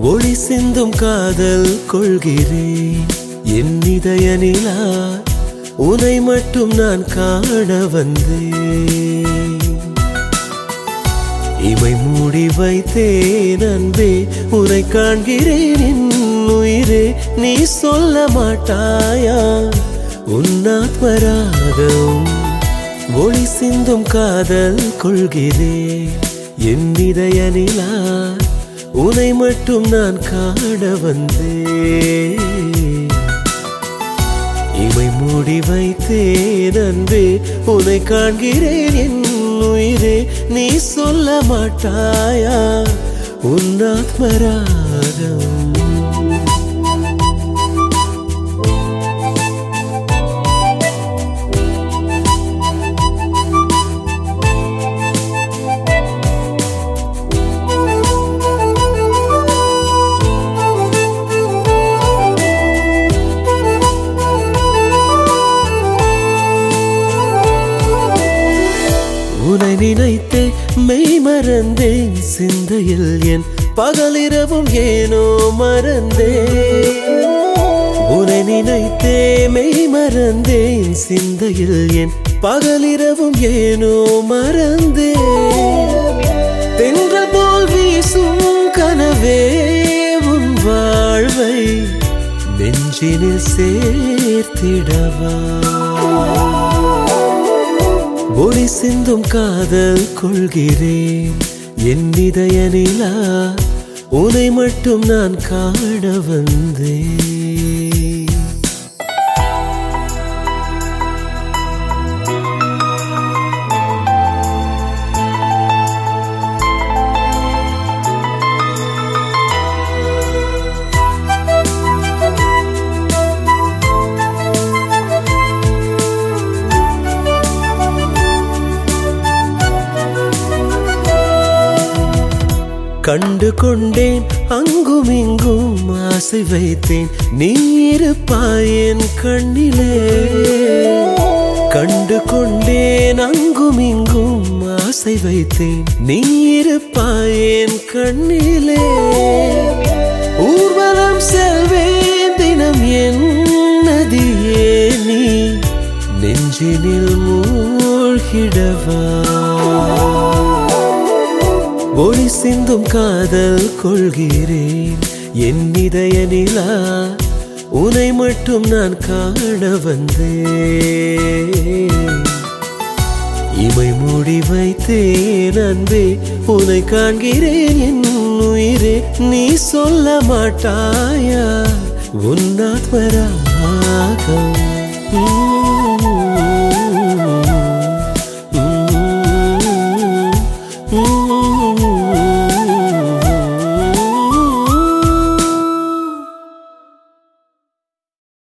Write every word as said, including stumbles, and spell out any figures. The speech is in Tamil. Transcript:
ஒளி சிந்தும் காதல் கொள்கிறேன் என் இதய நிலா உனை மட்டும் நான் காண வந்தேன். இமை மூடி வைத்தேன் அன்பே உனை காண்கிறேன் என் உயிரே, நீ சொல்ல மாட்டாயா உன் ஆத்மராகம். ஒளி சிந்தும் காதல் கொள்கிறேன் என் இதய நிலா உனை மட்டும் நான் காண வந்தேன். இமை மூடி வைத்தேன் அன்பே உனை காண்கிறேன் என் உயிரே, நீ சொல்ல மாட்டாயா உன் ஆத்மராகம். உனை நினைத்தே மெய் மறந்தேன் சிந்தையில் என் பகலிரவும் ஏனோ மறந்தேன். உனை நினைத்தே மெய் மறந்தேன் சிந்தையில் என் பகலிரவும் ஏனோ மறந்தேன். தென்றல் போல் வீசும் கனவே உன் வாழ்வை நெஞ்சினில் சேர்த்திடவா. ஒளி சிந்தும் காதல் கொள்கிறேன் என் இதய நிலா உனை மட்டும் நான் காண வந்தேன். கண்டு கொண்டேன் அங்கும் இங்கும் ஆசை வைத்தேன் நீ இருப்பாய் என் கண்ணிலே. கண்டு கொண்டேன் அங்கும் இங்கும் ஆசை வைத்தேன் நீ இருப்பாய் என் கண்ணிலே. ஊர்வலம் செல்வேன் தினம் என் நதியே நீ நெஞ்சினில் மூழ்கிடவா. ஒளி சிந்தும் காதல் கொள்கிறேன் என் இதய நிலா உனை மட்டும் நான் காண வந்தேன். இமை மூடி வைத்தேன் அன்பே உனை காண்கிறேன் என் உயிரே, நீ சொல்ல மாட்டாயா உன் ஆத்மராகம்.